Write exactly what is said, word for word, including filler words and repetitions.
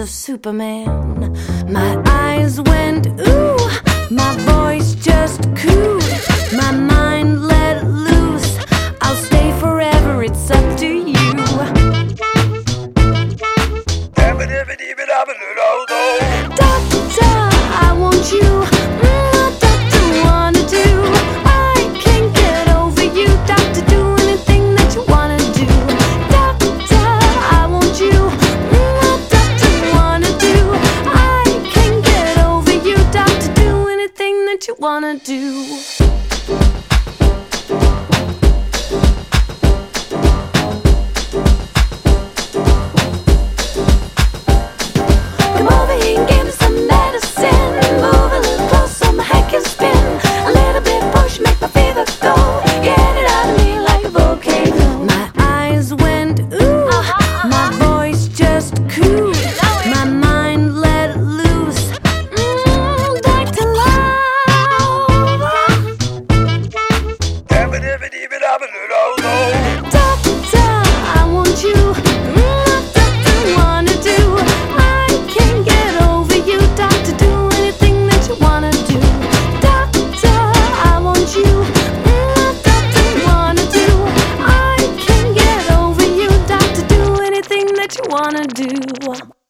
of Superman. My eyes went ooh, my voice just cooed, my mind let loose. I'll stay forever, it's up to you. Doctor, I want you. Mm, what doctor wanna do? I can't get over you. Doctor, do anything that you wanna do. Doctor, I want you. Mm, what doctor wanna do? I can't get over you. Doctor, do anything that you wanna do. Doctor, I want you. Mm, what doctor wanna do? I can't get over you. Doctor, do anything that you wanna do. Doctor, I want you. Mm, what doctor wanna do? I can't get over you. Doctor, do anything that you wanna do.